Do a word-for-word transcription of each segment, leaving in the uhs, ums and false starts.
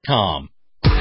com.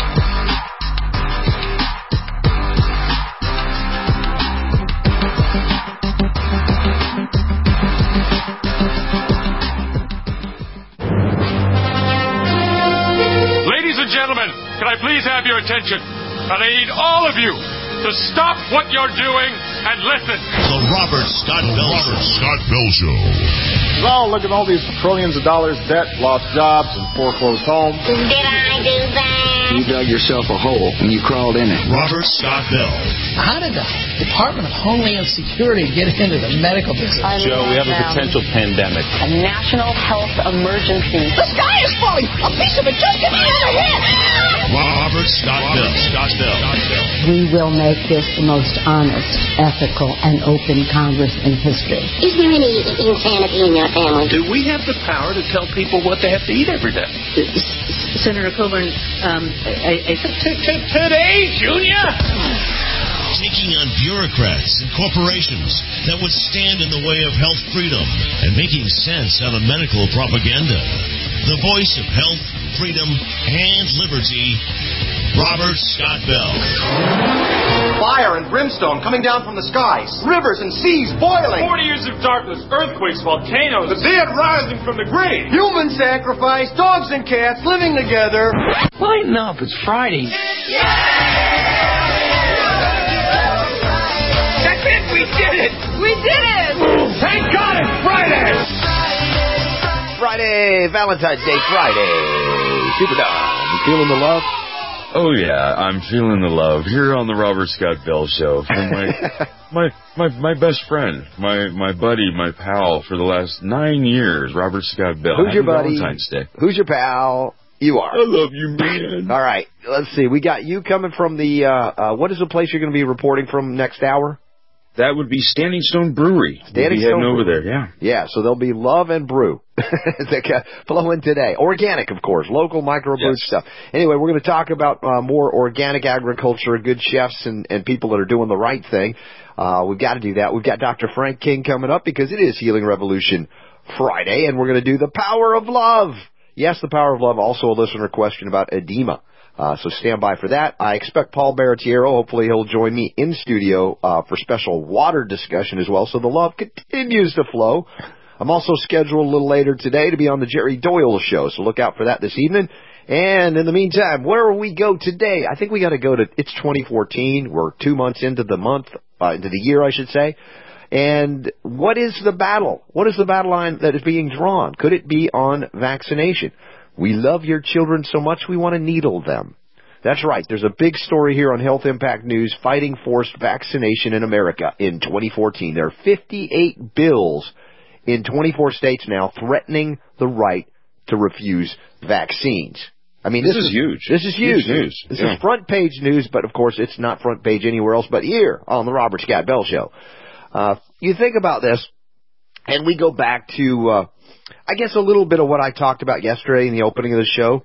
Ladies and gentlemen, can I please have your attention? And I need all of you to stop what you're doing and listen. The Robert Scott Bell Show. Robert Scott Bell Show. Well, look at all these trillions of dollars debt, lost jobs, and foreclosed homes. Did I do that? You dug yourself a hole and you crawled in it. Robert Scott Bell. How did the Department of Homeland Security get into the medical business? Joe, we have a potential pandemic. A national health emergency. The sky is falling! A piece of it just hit me in the head! Robert Scott Bell. Scott Bell. We will make this the most honest, ethical, and open Congress in history. Is there any insanity in your family? Do we have the power to tell people what they have to eat every day? Senator Coburn, um, I, I today, Junior? Taking on bureaucrats and corporations that would stand in the way of health freedom and making sense out of medical propaganda. The voice of health, freedom, and liberty, Robert Scott Bell. Fire and brimstone coming down from the skies. Rivers and seas boiling. Forty years of darkness, earthquakes, volcanoes. The dead rising from the grave. Human sacrifice, dogs and cats living together. Lighten up, it's Friday. That's it, we did it! We did it! Thank God it's Friday! Friday, Valentine's Day Friday. Super Dom. You feeling the love? Oh, yeah, I'm feeling the love here on the Robert Scott Bell Show from my my, my my best friend, my my buddy, my pal for the last nine years, Robert Scott Bell. Who's Happy your buddy? Valentine's Day. Who's your pal? You are. I love you, man. All right, let's see. We got you coming from the, uh, uh, what is the place you're going to be reporting from next hour? That would be Standing Stone Brewery. Standing we'll be Stone heading over Brewery. there, yeah. Yeah, so there'll be love and brew that flow in today. Organic, of course, local microbrewed Yes. stuff. Anyway, we're going to talk about uh, more organic agriculture, good chefs, and, and people that are doing the right thing. Uh, we've got to do that. We've got Doctor Frank King coming up because it is Healing Revolution Friday, and we're going to do the power of love. Yes, the power of love. Also a listener question about edema. Uh, so stand by for that. I expect Paul Baratiero. Hopefully he'll join me in studio uh, for special water discussion as well. So the love continues to flow. I'm also scheduled a little later today to be on the Jerry Doyle Show. So look out for that this evening. And in the meantime, where will we go today? I think we got to go to, it's twenty fourteen. We're two months into the month, uh, into the year, I should say. And what is the battle? What is the battle line that is being drawn? Could it be on vaccination? We love your children so much we want to needle them. That's right. There's a big story here on Health Impact News, fighting forced vaccination in America in twenty fourteen. There are fifty-eight bills in twenty-four states now threatening the right to refuse vaccines. I mean, this, this is, is huge. This is huge. huge news. This yeah. is front page news, but of course it's not front page anywhere else but here on the Robert Scott Bell Show. Uh, you think about this, and we go back to, uh, I guess, a little bit of what I talked about yesterday in the opening of the show.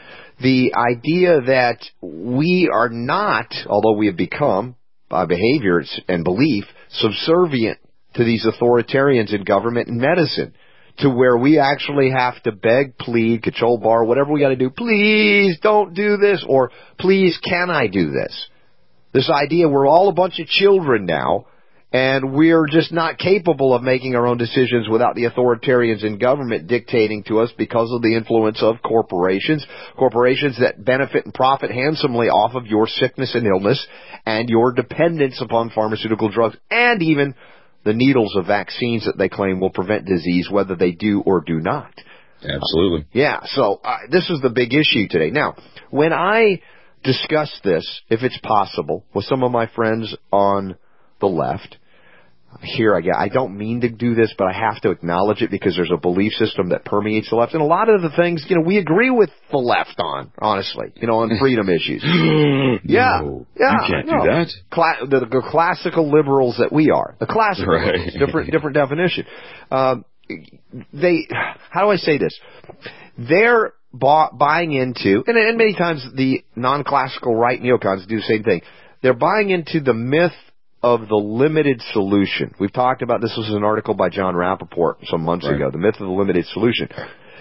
The idea that we are not, although we have become, by behavior and belief, subservient to these authoritarians in government and medicine, to where we actually have to beg, plead, control bar, whatever we got to do, please don't do this, or please can I do this? This idea we're all a bunch of children now, and we're just not capable of making our own decisions without the authoritarians in government dictating to us because of the influence of corporations, corporations that benefit and profit handsomely off of your sickness and illness and your dependence upon pharmaceutical drugs and even the needles of vaccines that they claim will prevent disease, whether they do or do not. Absolutely. Uh, yeah, so uh, this is the big issue today. Now, when I discuss this, if it's possible, with some of my friends on the left, here I get, I don't mean to do this, but I have to acknowledge it because there's a belief system that permeates the left. And a lot of the things, you know, we agree with the left on, honestly, you know, on freedom issues. yeah. No, yeah. You can't no. do that. Cla- the, the classical liberals that we are. The classical right. liberals. Different, different definition. Um, they, how do I say this? They're bu- buying into, and, and many times the non-classical right neocons do the same thing. They're buying into the myth of the limited solution. We've talked about this. This was an article by John Rappaport some months right. ago, The Myth of the Limited Solution.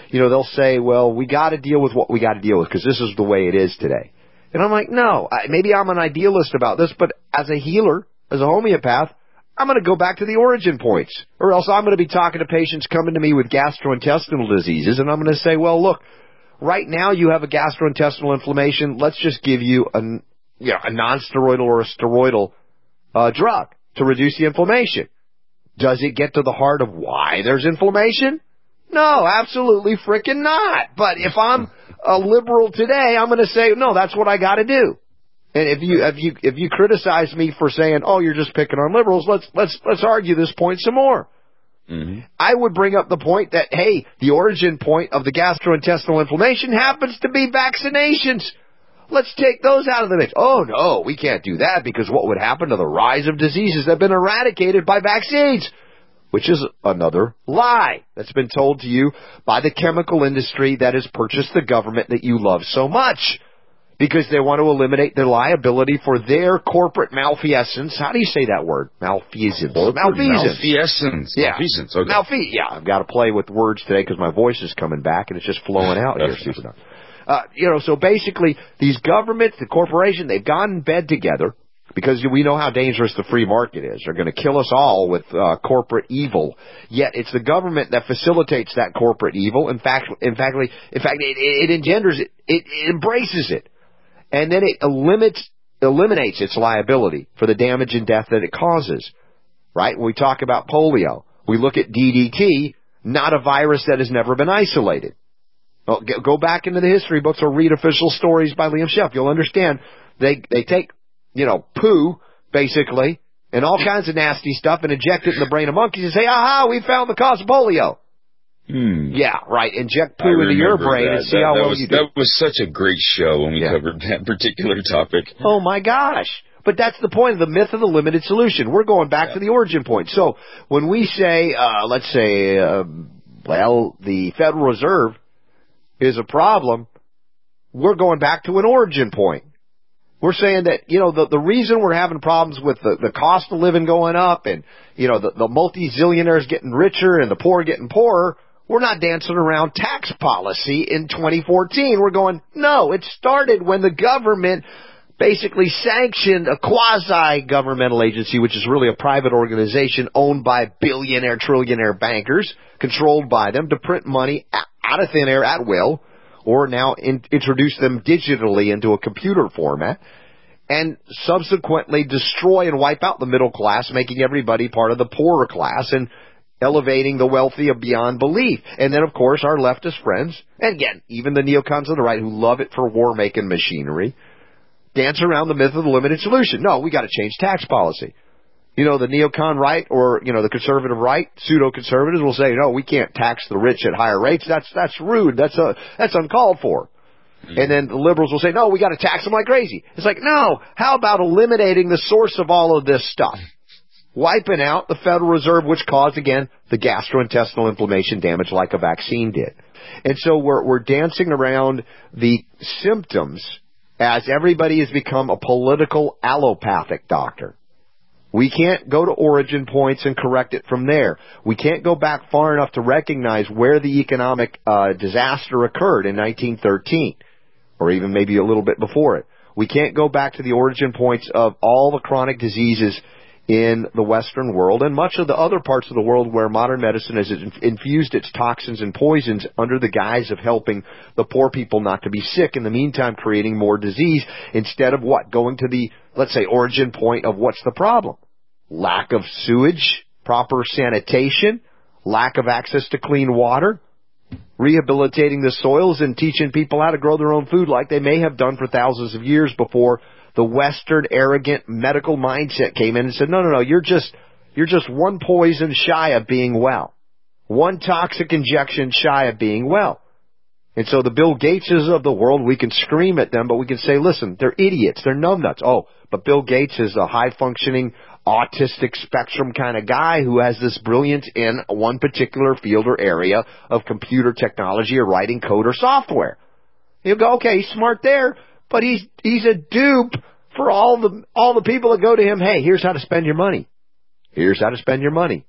you know, they'll say, well, we got to deal with what we got to deal with because this is the way it is today. And I'm like, no, I, maybe I'm an idealist about this, but as a healer, as a homeopath, I'm going to go back to the origin points, or else I'm going to be talking to patients coming to me with gastrointestinal diseases, and I'm going to say, well, look, right now you have a gastrointestinal inflammation. Let's just give you a, you know, a non-steroidal or a steroidal uh, drug to reduce the inflammation. Does it get to the heart of why there's inflammation? No, absolutely frickin' not. But if I'm a liberal today, I'm going to say, no, that's what I got to do. And if you if you if you criticize me for saying, oh, you're just picking on liberals, let's let's let's argue this point some more. Mm-hmm. I would bring up the point that, hey, the origin point of the gastrointestinal inflammation happens to be vaccinations. Let's take those out of the mix. Oh, no, we can't do that because what would happen to the rise of diseases that have been eradicated by vaccines? Which is another lie that's been told to you by the chemical industry that has purchased the government that you love so much. Because they want to eliminate their liability for their corporate malfeasance. How do you say that word? Malfeasance. Malfeasance. Malfeasance. Yeah. Malfeasance. Okay. Malfe- yeah, I've got to play with words today because my voice is coming back and it's just flowing out here. Super uh, you know, so basically, these governments, the corporation, they've gone in bed together because we know how dangerous the free market is. They're going to kill us all with uh, corporate evil. Yet it's the government that facilitates that corporate evil. In fact, in fact, in fact, it, it engenders it. It, it embraces it. And then it eliminates, eliminates its liability for the damage and death that it causes. Right? When we talk about polio, we look at D D T, not a virus that has never been isolated. Well, go back into the history books or read official stories by Liam Sheff. You'll understand they they take, you know, poo, basically, and all kinds of nasty stuff and inject it in the brain of monkeys and say, aha, we found the cause of polio. Hmm. Yeah, right. Inject poo into your brain that. and see that, how that well was, you do. That was such a great show when we yeah. covered that particular topic. Oh, my gosh. But that's the point of the myth of the limited solution. We're going back yeah. to the origin point. So when we say, uh, let's say, uh, well, the Federal Reserve is a problem, we're going back to an origin point. We're saying that, you know, the, the reason we're having problems with the, the cost of living going up and, you know, the, the multi-zillionaires getting richer and the poor getting poorer, we're not dancing around tax policy in twenty fourteen. We're going, no, it started when the government basically sanctioned a quasi-governmental agency, which is really a private organization owned by billionaire, trillionaire bankers, controlled by them to print money out of thin air at will, or now in, introduce them digitally into a computer format, and subsequently destroy and wipe out the middle class, making everybody part of the poorer class, and elevating the wealthy beyond belief. And then, of course, our leftist friends, and again, even the neocons on the right who love it for war-making machinery, dance around the myth of the limited solution. No, we got to change tax policy. You know, the neocon right or, you know, the conservative right, pseudo-conservatives will say, no, we can't tax the rich at higher rates. That's that's rude. That's uh, that's uncalled for. Mm-hmm. And then the liberals will say, no, we got to tax them like crazy. It's like, no, how about eliminating the source of all of this stuff? Wiping out the Federal Reserve, which caused, again, the gastrointestinal inflammation damage like a vaccine did. And so we're we're dancing around the symptoms as everybody has become a political allopathic doctor. We can't go to origin points and correct it from there. We can't go back far enough to recognize where the economic uh, disaster occurred in nineteen thirteen, or even maybe a little bit before it. We can't go back to the origin points of all the chronic diseases in the Western world and much of the other parts of the world where modern medicine has infused its toxins and poisons under the guise of helping the poor people not to be sick, in the meantime creating more disease instead of what? Going to the, let's say, origin point of what's the problem? Lack of sewage, proper sanitation, lack of access to clean water, rehabilitating the soils and teaching people how to grow their own food like they may have done for thousands of years before the Western arrogant medical mindset came in and said, no, no, no, you're just, you're just one poison shy of being well. One toxic injection shy of being well. And so the Bill Gateses of the world, we can scream at them, but we can say, listen, they're idiots. They're numbnuts. Oh, but Bill Gates is a high-functioning, autistic spectrum kind of guy who has this brilliance in one particular field or area of computer technology or writing code or software. You'll go, okay, he's smart there, but he's he's a dupe for all the all the people that go to him, hey, here's how to spend your money. Here's how to spend your money.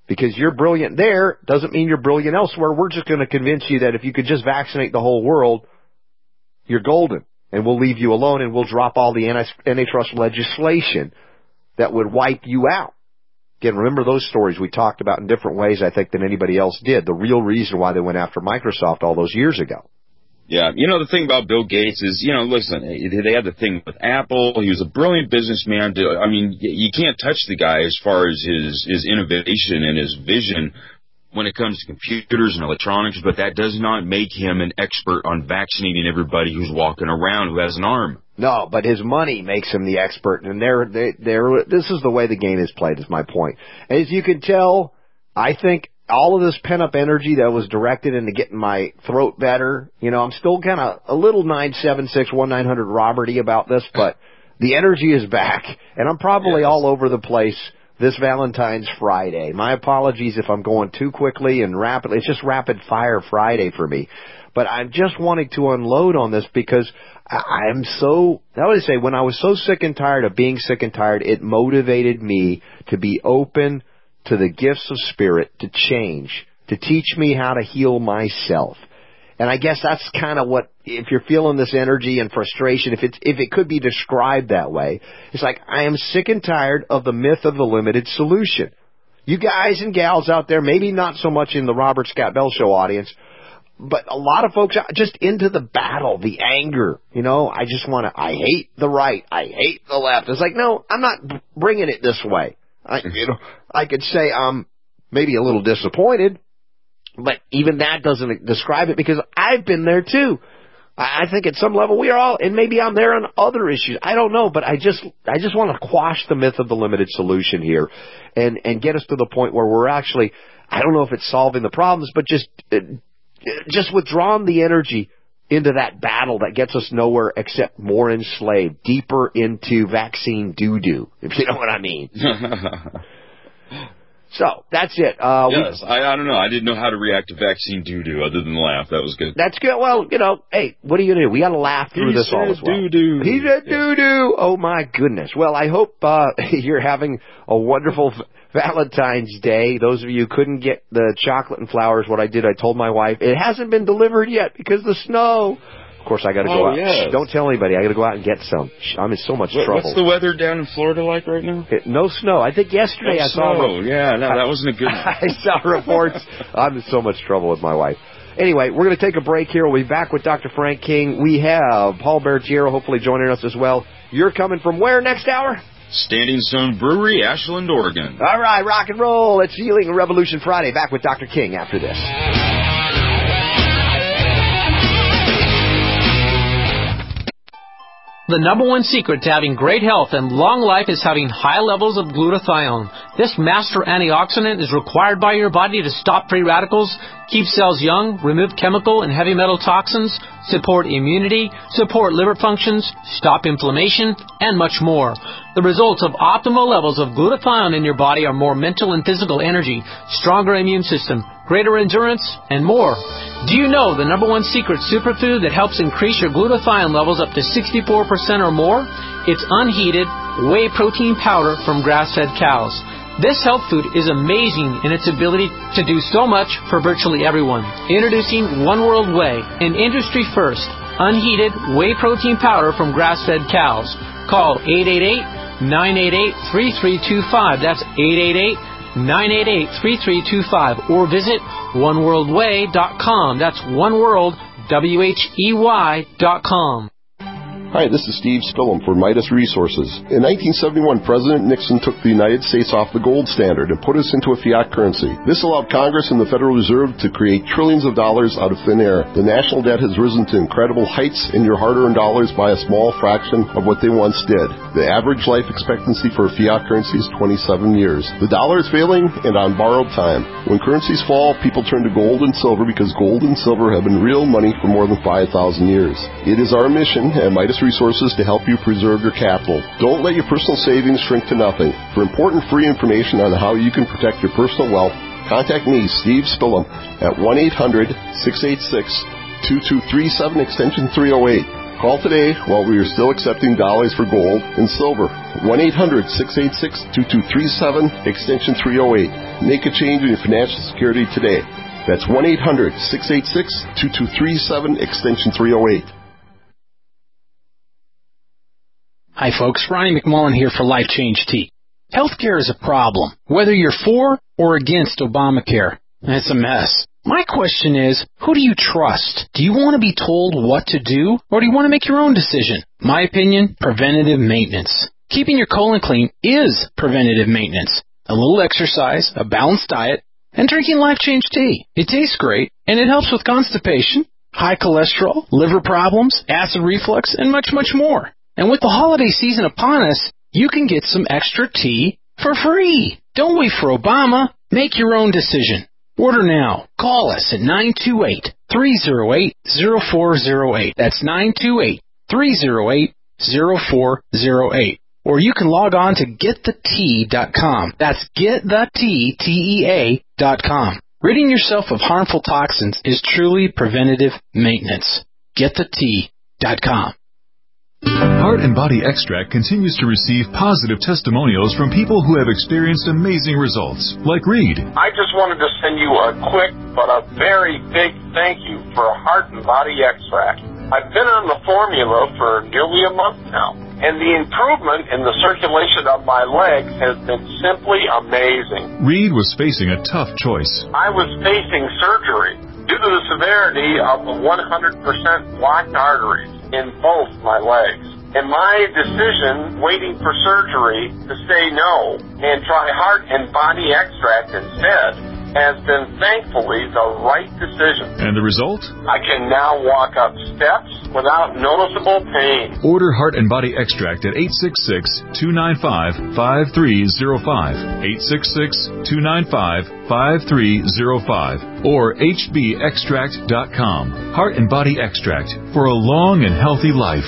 Because you're brilliant there doesn't mean you're brilliant elsewhere. We're just going to convince you that if you could just vaccinate the whole world, you're golden. And we'll leave you alone, and we'll drop all the antitrust legislation that would wipe you out. Again, remember those stories we talked about in different ways, I think, than anybody else did. The real reason why they went after Microsoft all those years ago. Yeah, you know, the thing about Bill Gates is, you know, listen, they had the thing with Apple. He was a brilliant businessman. I mean, you can't touch the guy as far as his, his innovation and his vision when it comes to computers and electronics, but that does not make him an expert on vaccinating everybody who's walking around who has an arm. No, but his money makes him the expert, and they're, they, they're, this is the way the game is played, is my point. As you can tell, I think all of this pent-up energy that was directed into getting my throat better, you know, I'm still kind of a little nine seven six one nine hundred Roberty about this, but the energy is back, and I'm probably yes. all over the place this Valentine's Friday. My apologies if I'm going too quickly and rapidly. It's just rapid fire Friday for me. But I'm just wanting to unload on this because I am so, I would say, when I was so sick and tired of being sick and tired, it motivated me to be open to the gifts of spirit, to change, to teach me how to heal myself. And I guess that's kind of what, if you're feeling this energy and frustration, if it's, if it could be described that way, it's like, I am sick and tired of the myth of the limited solution. You guys and gals out there, maybe not so much in the Robert Scott Bell Show audience, but a lot of folks are just into the battle, the anger. You know, I just want to, I hate the right, I hate the left. It's like, no, I'm not bringing it this way. I, you know, I could say I'm maybe a little disappointed, but even that doesn't describe it because I've been there too. I think at some level we are all, and maybe I'm there on other issues. I don't know, but I just, I just want to quash the myth of the limited solution here and, and get us to the point where we're actually, I don't know if it's solving the problems, but just, just withdrawing the energy into that battle that gets us nowhere except more enslaved, deeper into vaccine doo-doo, if you know what I mean. So, that's it. Uh, yes, we, I, I don't know. I didn't know how to react to vaccine doo-doo other than laugh. That was good. That's good. Well, you know, hey, what are you going to do? We got to laugh through he this all as well. Doo-doo. He said doo-doo. Oh, my goodness. Well, I hope uh, you're having a wonderful Valentine's Day. Those of you who couldn't get the chocolate and flowers, what I did, I told my wife, it hasn't been delivered yet because of the snow. Of course, I got to go oh, out. Yes. Shh, don't tell anybody. I got to go out and get some. Shh, I'm in so much what, trouble. What's the weather down in Florida like right now? It, no snow. I think yesterday no I saw. Oh, yeah, no, that wasn't a good one. I saw reports. I'm in so much trouble with my wife. Anyway, we're going to take a break here. We'll be back with Doctor Frank King. We have Paul Bergiero hopefully joining us as well. You're coming from where next hour? Standing Stone Brewery, Ashland, Oregon. All right, rock and roll. It's Healing Revolution Friday. Back with Doctor King after this. The number one secret to having great health and long life is having high levels of glutathione. This master antioxidant is required by your body to stop free radicals, keep cells young, remove chemical and heavy metal toxins, support immunity, support liver functions, stop inflammation, and much more. The results of optimal levels of glutathione in your body are more mental and physical energy, stronger immune system, greater endurance, and more. Do you know the number one secret superfood that helps increase your glutathione levels up to sixty-four percent or more? It's unheated whey protein powder from grass-fed cows. This health food is amazing in its ability to do so much for virtually everyone. Introducing One World Whey, an industry first, unheated whey protein powder from grass-fed cows. Call eight eight eight, nine eight eight, three three two five. That's eight eight eight, nine eight eight, three three two five. Or visit one world way dot com. That's oneworld, W H E Y dot com. Hi, this is Steve Spillum for Midas Resources. In nineteen seventy-one, President Nixon took the United States off the gold standard and put us into a fiat currency. This allowed Congress and the Federal Reserve to create trillions of dollars out of thin air. The national debt has risen to incredible heights, and your hard-earned dollars buy a small fraction of what they once did. The average life expectancy for a fiat currency is twenty-seven years. The dollar is failing and on borrowed time. When currencies fall, people turn to gold and silver because gold and silver have been real money for more than five thousand years. It is our mission at Midas Resources to help you preserve your capital. Don't let your personal savings shrink to nothing. For important free information on how you can protect your personal wealth, contact me, Steve Spillum, at one eight hundred, six eight six, two two three seven, extension three oh eight. Call today while we are still accepting dollars for gold and silver. one eight hundred six eight six two two three seven, extension three oh eight. Make a change in your financial security today. That's one eight hundred six eight six two two three seven, extension three oh eight. Hi, folks. Ronnie McMullen here for Life Change Tea. Healthcare is a problem, whether you're for or against Obamacare. It's a mess. My question is, who do you trust? Do you want to be told what to do, or do you want to make your own decision? My opinion, preventative maintenance. Keeping your colon clean is preventative maintenance. A little exercise, a balanced diet, and drinking Life Change Tea. It tastes great, and it helps with constipation, high cholesterol, liver problems, acid reflux, and much, much more. And with the holiday season upon us, you can get some extra tea for free. Don't wait for Obama. Make your own decision. Order now. Call us at nine two eight, three oh eight, oh four oh eight. That's nine two eight, three oh eight, oh four oh eight. Or you can log on to get the tea dot com. That's get the tea, T E A, dot com. Ridding yourself of harmful toxins is truly preventative maintenance. get the tea dot com. Heart and Body Extract continues to receive positive testimonials from people who have experienced amazing results, like Reed. I just wanted to send you a quick but a very big thank you for Heart and Body Extract. I've been on the formula for nearly a month now, and the improvement in the circulation of my legs has been simply amazing. Reed was facing a tough choice. I was facing surgery due to the severity of the one hundred percent blocked arteries in both my legs. And my decision, waiting for surgery, to say no and try Heart and Body Extract instead, has been thankfully the right decision. And the result? I can now walk up steps without noticeable pain. Order Heart and Body Extract at eight six six, two nine five, five three oh five, eight six six, two nine five, five three oh five, or H B extract dot com. Heart and Body Extract for a long and healthy life.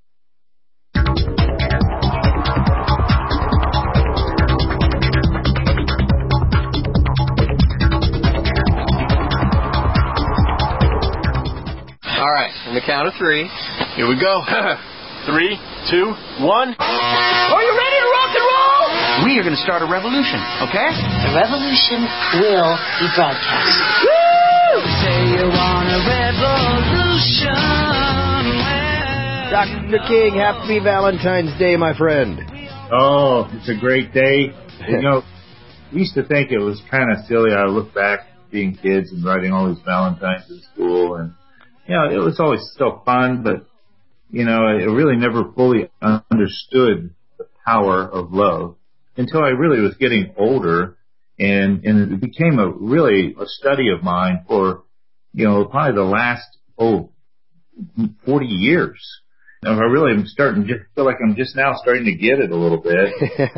All right, on the count of three, here we go. Three, two, one. Are you ready to rock and roll? We are going to start a revolution, okay? The revolution will be broadcast. Woo! Say you want a revolution. Doctor King, happy Valentine's Day, my friend. Oh, it's a great day. You know, we used to think it was kind of silly. I look back being kids and writing all these Valentines in school, and you know, it was always still fun, but, you know, I really never fully understood the power of love until I really was getting older, and, and it became a really a study of mine for, you know, probably the last, oh, forty years. Now, I really am starting to feel like I'm just now starting to get it a little bit.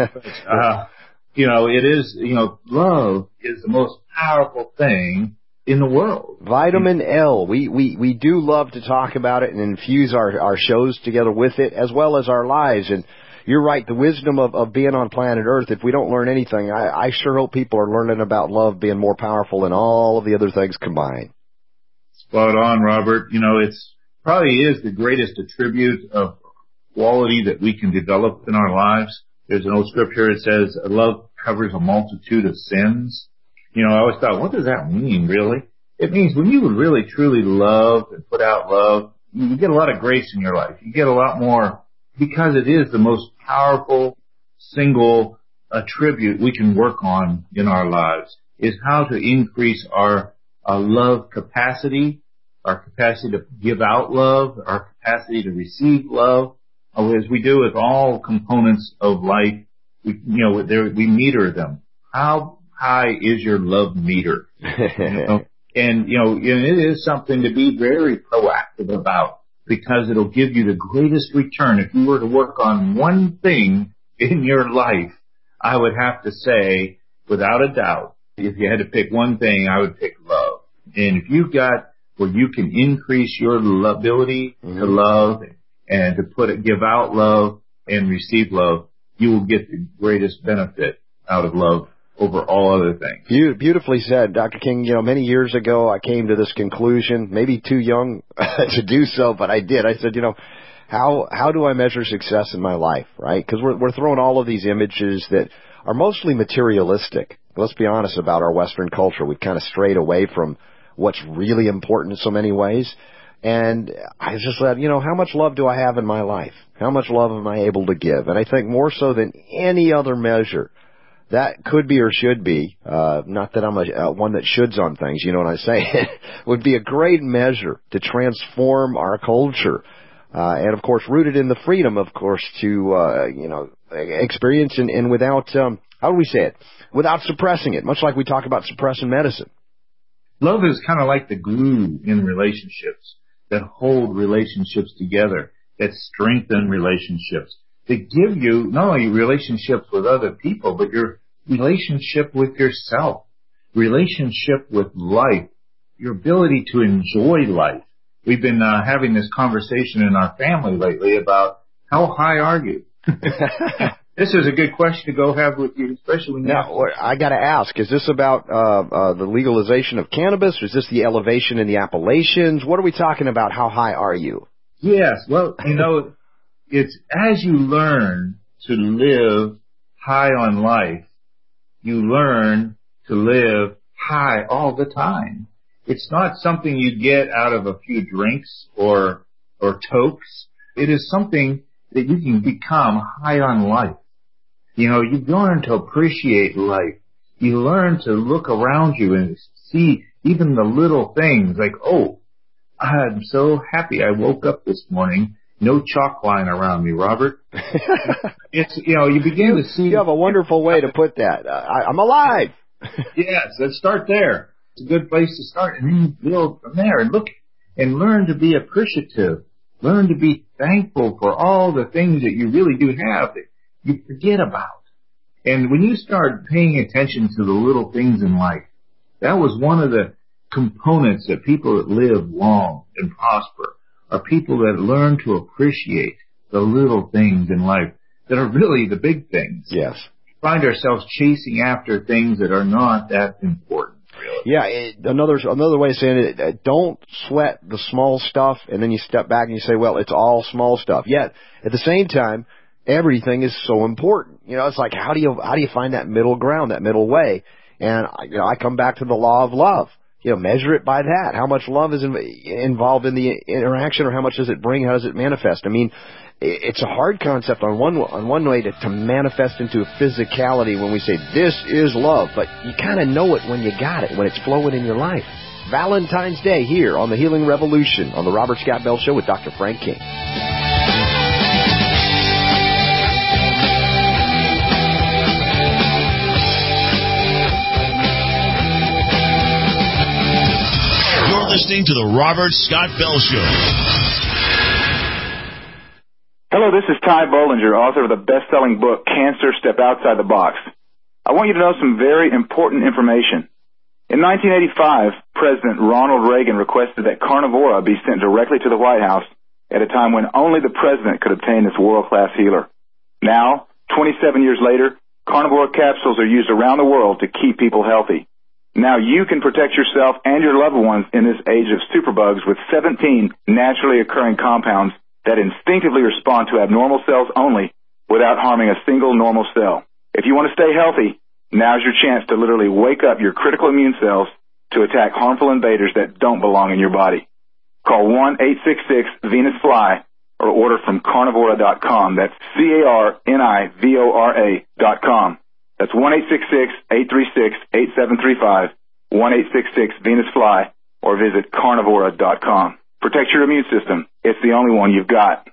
uh, you know, it is, you know, love is the most powerful thing in the world. Vitamin L. We, we, we do love to talk about it and infuse our, our shows together with it, as well as our lives. And you're right, the wisdom of, of being on planet Earth, if we don't learn anything, I, I sure hope people are learning about love being more powerful than all of the other things combined. Spot on, Robert. You know, it's probably is the greatest attribute of quality that we can develop in our lives. There's an old scripture that says, love covers a multitude of sins. You know, I always thought, what does that mean, really? It means when you really, truly love and put out love, you get a lot of grace in your life. You get a lot more, because it is the most powerful single attribute we can work on in our lives, is how to increase our, our love capacity, our capacity to give out love, our capacity to receive love. As we do with all components of life, we, you know, there, we meter them. How high is your love meter? You know? And, you know, and it is something to be very proactive about, because it'll give you the greatest return. If you were to work on one thing in your life, I would have to say, without a doubt, if you had to pick one thing, I would pick love. And if you've got where you can increase your ability mm-hmm. to love and to put it, give out love and receive love, you will get the greatest benefit out of love over all other things. Be- beautifully said, Doctor King. You know, many years ago, I came to this conclusion, maybe too young to do so, but I did. I said, you know, how how do I measure success in my life, right? Because we're, we're throwing all of these images that are mostly materialistic. Let's be honest about our Western culture. We've kind of strayed away from what's really important in so many ways. And I just said, you know, how much love do I have in my life? How much love am I able to give? And I think more so than any other measure, that could be or should be, uh, not that I'm a, uh, one that shoulds on things, you know what I say, would be a great measure to transform our culture. Uh, and of course, rooted in the freedom, of course, to, uh, you know, experience and, and without, um, how do we say it? Without suppressing it, much like we talk about suppressing medicine. Love is kind of like the glue in relationships that hold relationships together, that strengthen relationships, that give you not only relationships with other people, but your relationship with yourself, relationship with life, your ability to enjoy life. We've been uh, having this conversation in our family lately about how high are you? This is a good question to go have with you, especially when you now, I got to ask, is this about uh, uh, the legalization of cannabis, or is this the elevation in the Appalachians? What are we talking about? How high are you? Yes, well, you know, it's as you learn to live high on life, you learn to live high all the time. It's not something you get out of a few drinks or or tokes. It is something that you can become high on life. You know, you learn to appreciate life. You learn to look around you and see even the little things like, oh, I'm so happy I woke up this morning. No chalk line around me, Robert. It's, you know, you begin to see. You have a wonderful way to put that. I, I'm alive. Yes, let's start there. It's a good place to start, and then you build from there and look and learn to be appreciative. Learn to be thankful for all the things that you really do have that you forget about. And when you start paying attention to the little things in life, that was one of the components that people that live long and prosper are people that learn to appreciate the little things in life that are really the big things. Yes. We find ourselves chasing after things that are not that important. Really. Yeah, it, another another way of saying it, uh, don't sweat the small stuff, and then you step back and you say, well, it's all small stuff. Yet, at the same time, everything is so important. You know, it's like, how do you how do you find that middle ground, that middle way? And, you know, I come back to the law of love. You know, measure it by that. How much love is in, involved in the interaction, or how much does it bring? How does it manifest? I mean, it's a hard concept on one on one way to, to manifest into physicality when we say this is love, but you kind of know it when you got it, when it's flowing in your life. Valentine's Day here on the Healing Revolution on the Robert Scott Bell Show with Doctor Frank King. You're listening to the Robert Scott Bell Show. Hello, this is Ty Bollinger, author of the best-selling book, Cancer, Step Outside the Box. I want you to know some very important information. In nineteen eighty-five, President Ronald Reagan requested that Carnivora be sent directly to the White House at a time when only the president could obtain this world-class healer. Now, twenty-seven years later, Carnivora capsules are used around the world to keep people healthy. Now you can protect yourself and your loved ones in this age of superbugs with seventeen naturally occurring compounds that instinctively respond to abnormal cells only without harming a single normal cell. If you want to stay healthy, now's your chance to literally wake up your critical immune cells to attack harmful invaders that don't belong in your body. Call one eight six six Venus Fly or order from carnivora dot com. That's C A R N I V O R A dot com. That's one eight six six, eight three six, eight seven three five, one eight six six Venus Fly, or visit carnivora dot com. Protect your immune system. It's the only one you've got.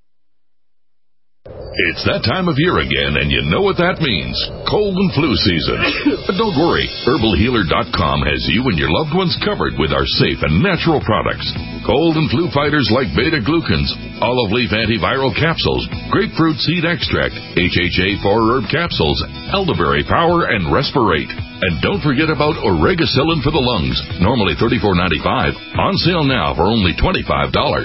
It's that time of year again, and you know what that means. Cold and flu season. But don't worry. herbal healer dot com has you and your loved ones covered with our safe and natural products. Cold and flu fighters like beta-glucans, olive leaf antiviral capsules, grapefruit seed extract, H H A four herb capsules, elderberry power, and respirate. And don't forget about Oregacillin for the lungs, normally thirty-four ninety-five, on sale now for only twenty-five dollars.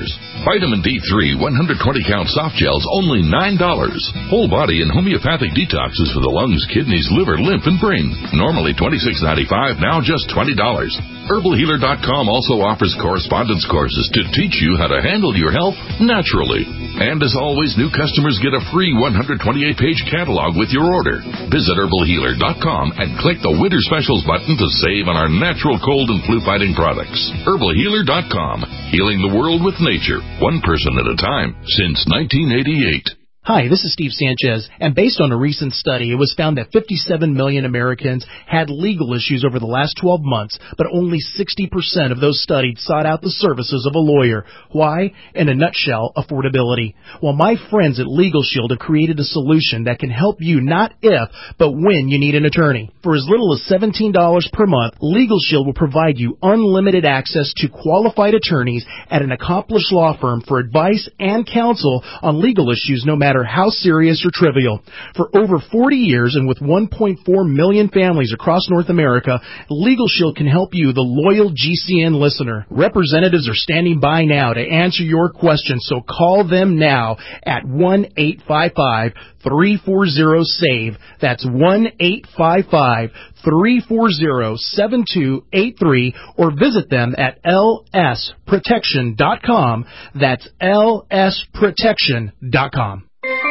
Vitamin D three one hundred twenty count soft gels, only nine dollars. Whole body and homeopathic detoxes for the lungs, kidneys, liver, lymph, and brain. Normally twenty-six ninety-five, now just twenty dollars. Herbal Healer dot com also offers correspondence courses to teach you how to handle your health naturally. And as always, new customers get a free one hundred twenty-eight page catalog with your order. Visit Herbal Healer dot com and click the Winter Specials button to save on our natural cold and flu fighting products. Herbal Healer dot com, healing the world with nature, one person at a time, since nineteen eighty-eight. Hi, this is Steve Sanchez, and based on a recent study, it was found that fifty-seven million Americans had legal issues over the last twelve months, but only sixty percent of those studied sought out the services of a lawyer. Why? In a nutshell, affordability. Well, my friends at Legal Shield have created a solution that can help you not if, but when you need an attorney. For as little as seventeen dollars per month, Legal Shield will provide you unlimited access to qualified attorneys at an accomplished law firm for advice and counsel on legal issues, no matter how serious or trivial. For over forty years and with one point four million families across North America, Legal Shield can help you, the loyal G C N listener. Representatives are standing by now to answer your questions, so call them now at one eight five five, three four zero, SAVE. That's one eight five five, three four zero, seven two eight three, or visit them at L S protection dot com. That's L S protection dot com.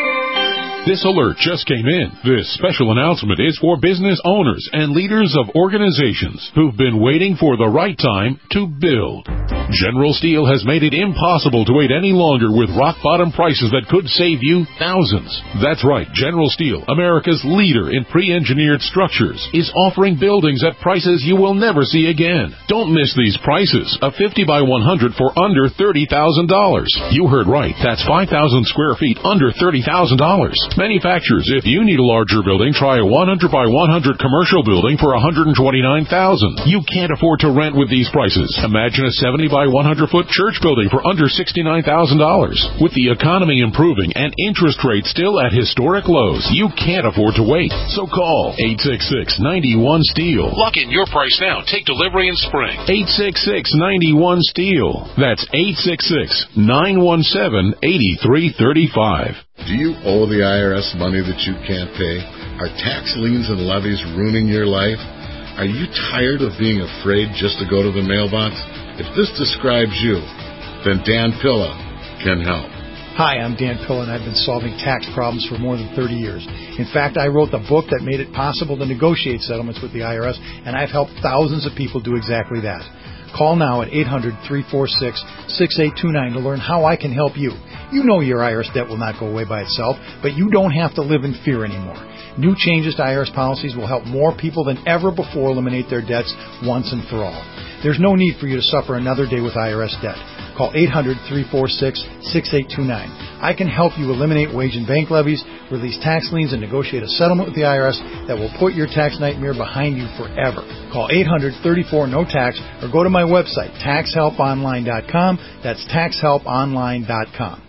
This alert just came in. This special announcement is for business owners and leaders of organizations who've been waiting for the right time to build. General Steel has made it impossible to wait any longer with rock-bottom prices that could save you thousands. That's right, General Steel, America's leader in pre-engineered structures, is offering buildings at prices you will never see again. Don't miss these prices. A fifty by one hundred for under thirty thousand dollars. You heard right. That's five thousand square feet under thirty thousand dollars. Manufacturers, if you need a larger building, try a one hundred by one hundred commercial building for one hundred twenty-nine thousand dollars. You can't afford to rent with these prices. Imagine a seventy by one hundred foot church building for under sixty-nine thousand dollars. With the economy improving and interest rates still at historic lows, you can't afford to wait. So call eight six six, nine one, STEEL. Lock in your price now. Take delivery in spring. eight six six, nine one, STEEL. That's eight six six, nine one seven, eight three three five. Do you owe the I R S money that you can't pay? Are tax liens and levies ruining your life? Are you tired of being afraid just to go to the mailbox? If this describes you, then Dan Pilla can help. Hi, I'm Dan Pilla, and I've been solving tax problems for more than thirty years. In fact, I wrote the book that made it possible to negotiate settlements with the I R S, and I've helped thousands of people do exactly that. Call now at eight hundred, three four six, six eight two nine to learn how I can help you. You know your I R S debt will not go away by itself, but you don't have to live in fear anymore. New changes to I R S policies will help more people than ever before eliminate their debts once and for all. There's no need for you to suffer another day with I R S debt. Call eight hundred, three four six, six eight two nine. I can help you eliminate wage and bank levies, release tax liens, and negotiate a settlement with the I R S that will put your tax nightmare behind you forever. Call eight hundred, thirty-four, no tax or go to my website, tax help online dot com. That's tax help online dot com.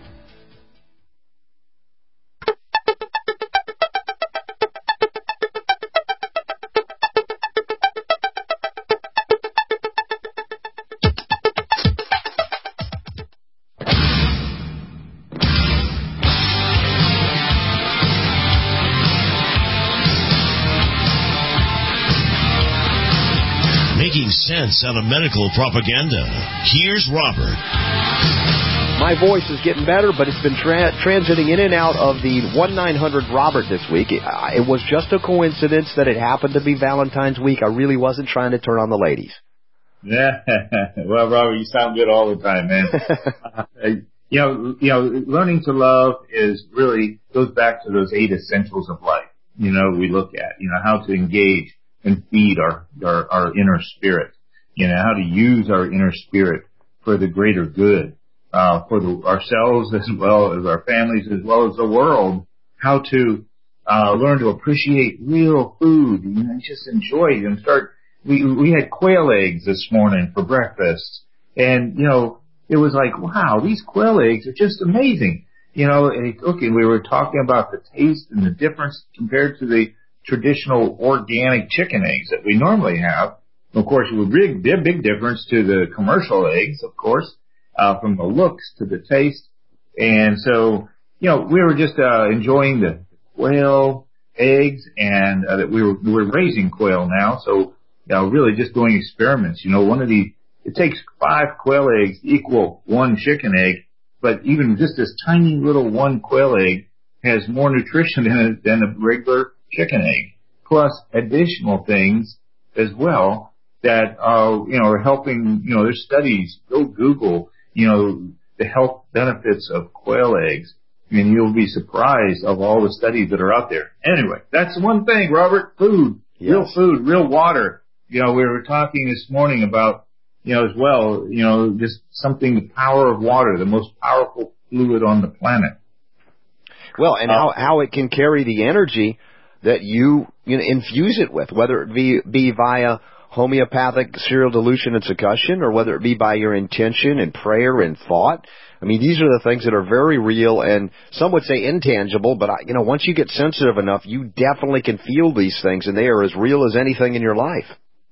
Sense out of medical propaganda. Here's Robert. My voice is getting better, but it's been tra- transiting in and out of the one nine hundred Robert this week. It, it was just a coincidence that it happened to be Valentine's week. I really wasn't trying to turn on the ladies. Yeah, well, Robert, you sound good all the time, man. uh, you know, you know, learning to love is really goes back to those eight essentials of life. You know, we look at you know how to engage and feed our, our, our inner spirit, you know, how to use our inner spirit for the greater good, uh, for the, ourselves as well as our families as well as the world, how to, uh, learn to appreciate real food, you know, just enjoy it and start, we, we had quail eggs this morning for breakfast and, you know, it was like, wow, these quail eggs are just amazing, you know, and okay, we were talking about the taste and the difference compared to the traditional organic chicken eggs that we normally have. Of course, it would be a big difference to the commercial eggs, of course. uh, from the looks to the taste. And so, you know, we were just uh, enjoying the quail eggs, and uh, that we were we were raising quail now. So, you know, really just doing experiments. You know, one of the it takes five quail eggs equal one chicken egg, but even just this tiny little one quail egg has more nutrition in it than a regular chicken egg, plus additional things as well that uh, you know are helping. You know, there's studies. Go Google. You know, the health benefits of quail eggs, and you'll be surprised of all the studies that are out there. Anyway, that's one thing, Robert. Food, yes. Real food, real water. You know, we were talking this morning about, you know, as well, you know, just something, the power of water, the most powerful fluid on the planet. Well, and uh, how, how it can carry the energy that you, you know, infuse it with, whether it be, be via homeopathic serial dilution and succussion, or whether it be by your intention and prayer and thought. I mean, these are the things that are very real, and some would say intangible, but, you know, once you get sensitive enough, you definitely can feel these things, and they are as real as anything in your life.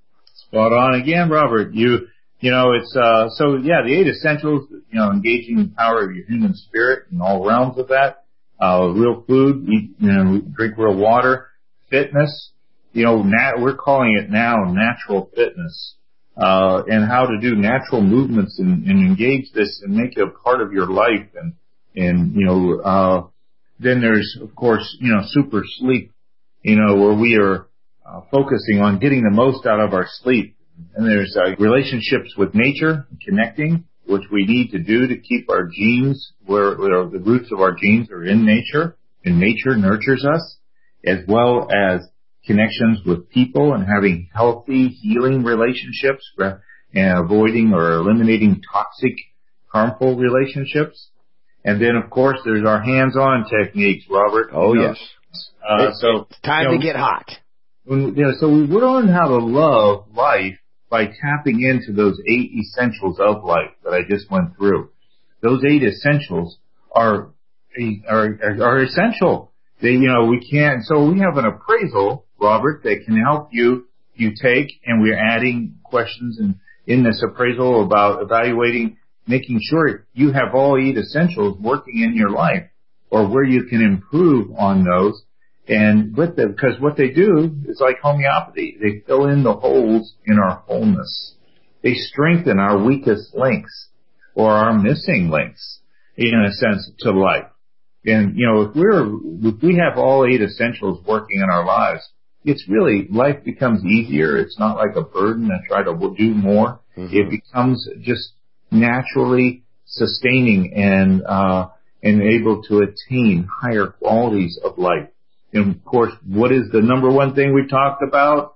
Spot on again, Robert. You, you know, it's, uh, so yeah, the eight essentials, you know, engaging the power of your human spirit in all realms of that, uh, real food, eat, you know, drink real water, fitness, you know, nat- we're calling it now natural fitness, uh, and how to do natural movements and, and engage this and make it a part of your life. And, and, you know, uh, then there's, of course, you know, super sleep, you know, where we are uh, focusing on getting the most out of our sleep. And there's uh, relationships with nature, connecting, which we need to do to keep our genes where, where the roots of our genes are in nature, and nature nurtures us, as well as connections with people and having healthy, healing relationships, and avoiding or eliminating toxic, harmful relationships. And then, of course, there's our hands-on techniques, Robert. Oh, you know, yes. Uh, it's, so it's time you know, to get hot. When, you know, so we learn how to love life by tapping into those eight essentials of life that I just went through. Those eight essentials are are are, are essential. They, you know, we can't. So we have an appraisal, Robert, that can help you. You take, and we're adding questions in in this appraisal about evaluating, making sure you have all eight essentials working in your life, or where you can improve on those. And with them, because what they do is like homeopathy. They fill in the holes in our wholeness. They strengthen our weakest links or our missing links, in a sense, to life. And, you know, if we're, if we have all eight essentials working in our lives, it's really, life becomes easier. It's not like a burden to try to do more. Mm-hmm. It becomes just naturally sustaining and, uh, and able to attain higher qualities of life. And of course, what is the number one thing we talked about?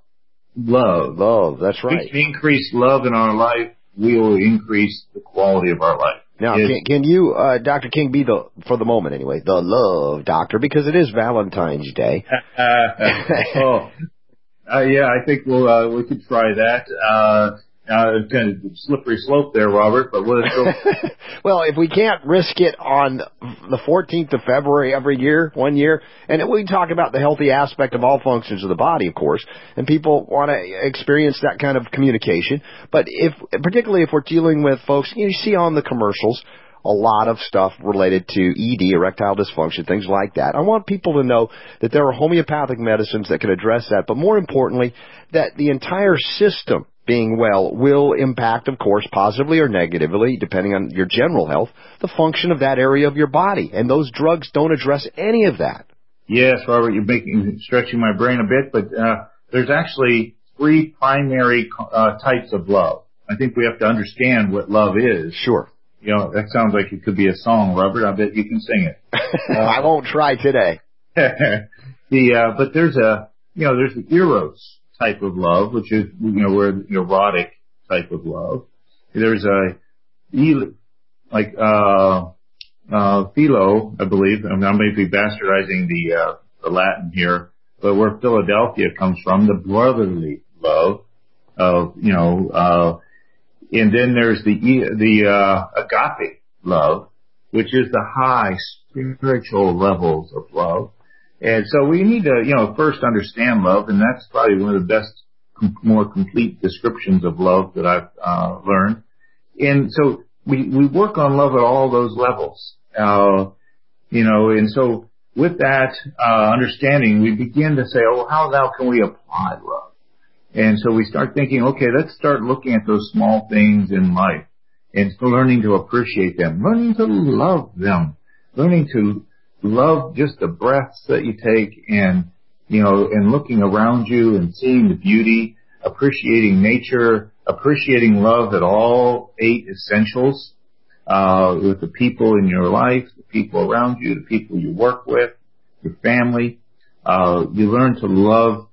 Love. Love, that's right. If we increase love in our life, we will increase the quality of our life. Now, can, can you, uh, Doctor King, be the, for the moment anyway, the love doctor, because it is Valentine's Day. oh, uh, yeah, I think we'll, uh, we could try that. Uh, Uh, kind of slippery slope there, Robert, but we'll go. Well, if we can't risk it on the fourteenth of February every year, one year, and we talk about the healthy aspect of all functions of the body, of course, and people want to experience that kind of communication. But if, particularly if we're dealing with folks, you see on the commercials, a lot of stuff related to E D, erectile dysfunction, things like that. I want people to know that there are homeopathic medicines that can address that, but more importantly, that the entire system being well will impact, of course, positively or negatively, depending on your general health, the function of that area of your body. And those drugs don't address any of that. Yes, Robert, you're making, stretching my brain a bit, but uh, there's actually three primary uh, types of love. I think we have to understand what love is. Sure. You know, that sounds like it could be a song, Robert. I bet you can sing it. Uh, I won't try today. the uh, but there's a, you know, there's the eros type of love, which is, you know, where the erotic type of love. There's a, like, uh, uh, philo, I believe, I, mean, I may be bastardizing the, uh, the Latin here, but where Philadelphia comes from, the brotherly love of, you know, uh, and then there's the, the, uh, agape love, which is the high spiritual levels of love. And so we need to, you know, first understand love, and that's probably one of the best, com- more complete descriptions of love that I've uh, learned. And so we, we work on love at all those levels. Uh, you know, and so with that, uh, understanding, we begin to say, oh, how now can we apply love? And so we start thinking, okay, let's start looking at those small things in life and learning to appreciate them, learning to love them, learning to love just the breaths that you take and, you know, and looking around you and seeing the beauty, appreciating nature, appreciating love at all eight essentials, uh, with the people in your life, the people around you, the people you work with, your family. Uh, you learn to love,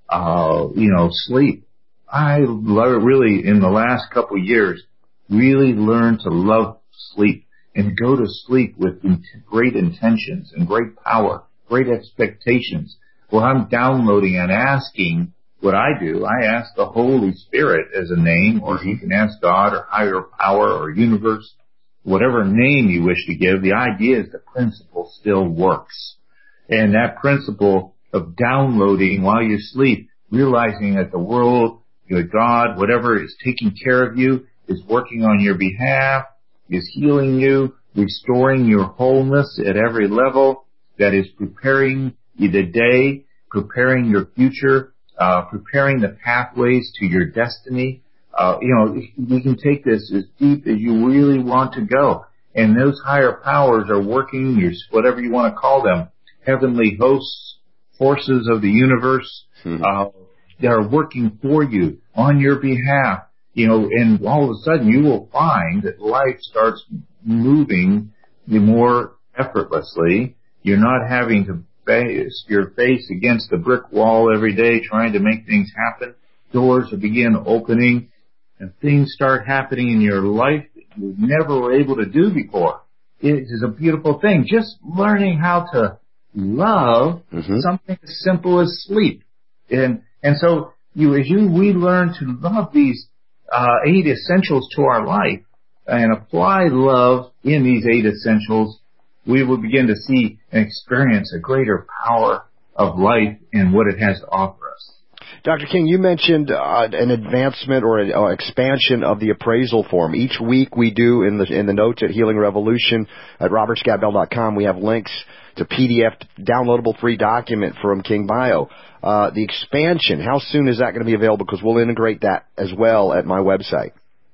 uh, you know, sleep. I love, really, in the last couple of years, really learned to love sleep and go to sleep with great intentions and great power, great expectations. Well, I'm downloading and asking what I do. I ask the Holy Spirit as a name, or you can ask God or higher power or universe, whatever name you wish to give. The idea is the principle still works. And that principle of downloading while you sleep, realizing that the world, your God, whatever is taking care of you, is working on your behalf, is healing you, restoring your wholeness at every level, that is preparing you the day, preparing your future, uh, preparing the pathways to your destiny. Uh, you know, we can take this as deep as you really want to go. And those higher powers are working, your, whatever you want to call them, heavenly hosts, forces of the universe, mm-hmm. uh, that are working for you on your behalf. You know, and all of a sudden you will find that life starts moving more effortlessly. You're not having to face your face against the brick wall every day trying to make things happen. Doors will begin opening and things start happening in your life that you never were able to do before. It is a beautiful thing. Just learning how to love mm-hmm. something as simple as sleep. And, and so you, as you, we learn to love these Uh, eight essentials to our life and apply love in these eight essentials, we will begin to see and experience a greater power of life and what it has to offer us. Doctor King, you mentioned uh, an advancement or an uh, expansion of the appraisal form. Each week we do in the in the notes at Healing Revolution at robert scott bell dot com, we have links to P D F downloadable free document from King Bio. Uh, the expansion, how soon is that going to be available? Because we'll integrate that as well at my website.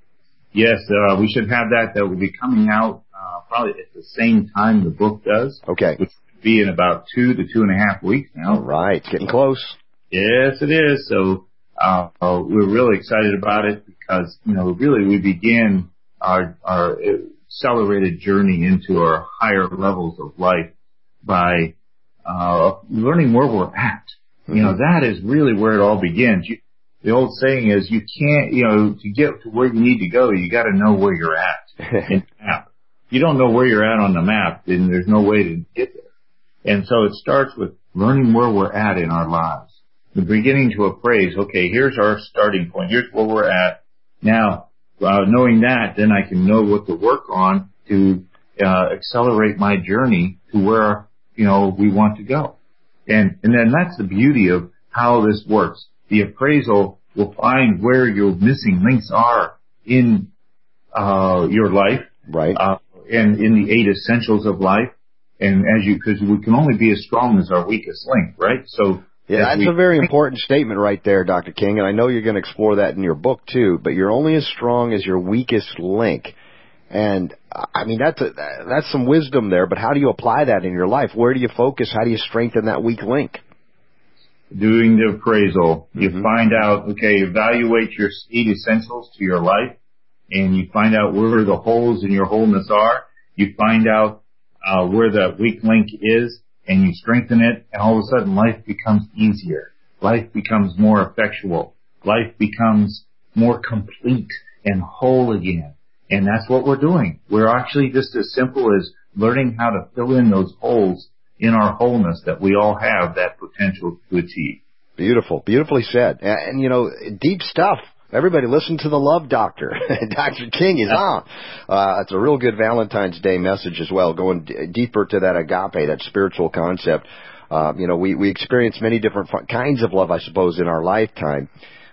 Yes, uh, we should have that. That will be coming out uh, probably at the same time the book does. Okay. Which will be in about two to two and a half weeks now. All right. It's getting close. Yes, it is. So uh, we're really excited about it because, you know, really we begin our, our accelerated journey into our higher levels of life by uh, learning where we're at. You know, that is really where it all begins. You, the old saying is you can't, you know, to get to where you need to go, you got to know where you're at in the map. If you don't know where you're at on the map, then there's no way to get there. And so it starts with learning where we're at in our lives. The beginning to appraise, okay, here's our starting point. Here's where we're at. Now, uh, knowing that, then I can know what to work on to uh, accelerate my journey to where, you know, we want to go. And, and then that's the beauty of how this works. The appraisal will find where your missing links are in, uh, your life. Right. Uh, and in the eight essentials of life. And as you, cause we can only be as strong as our weakest link, right? So. Yeah, that's we, a very important statement right there, Doctor King. And I know you're going to explore that in your book too, but you're only as strong as your weakest link. And I mean, that's a, that's some wisdom there, but how do you apply that in your life? Where do you focus? How do you strengthen that weak link? Doing the appraisal. You Mm-hmm. find out, okay, evaluate your eight essentials to your life, and you find out where the holes in your wholeness are. You find out uh, where the weak link is, and you strengthen it, and all of a sudden life becomes easier. Life becomes more effectual. Life becomes more complete and whole again. And that's what we're doing. We're actually just as simple as learning how to fill in those holes in our wholeness that we all have that potential to achieve. Beautiful. Beautifully said. And, you know, deep stuff. Everybody listen to the Love Doctor. Doctor King is on. Uh, it's a real good Valentine's Day message as well, going d- deeper to that agape, that spiritual concept. Uh, you know, we, we experience many different f- kinds of love, I suppose, in our lifetime.